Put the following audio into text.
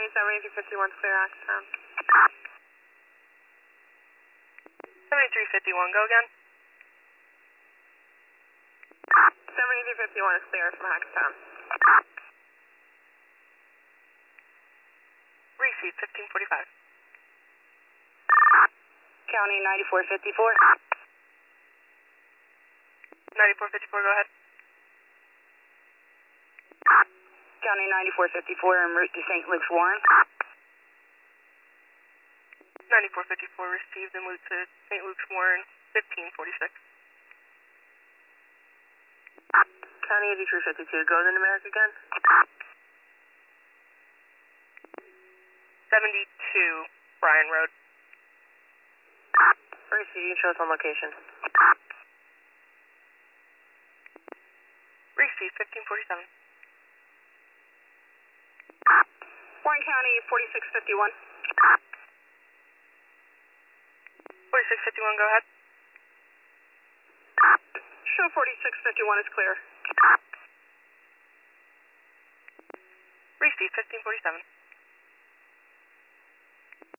County 7351 clear Axtown. 7351, go again. 7351 is clear from Axtown. Receive 1545. County 9454. 9454, go ahead. County 9454 en route to St. Luke's Warren. 9454 received en route to St. Luke's Warren, 1546. County 8352, go to America again. 72 Bryan Road. Receive, show us on location. Receive 1547. Warren County 4651. 4651, go ahead. Show 4651 is clear. Receive 1547.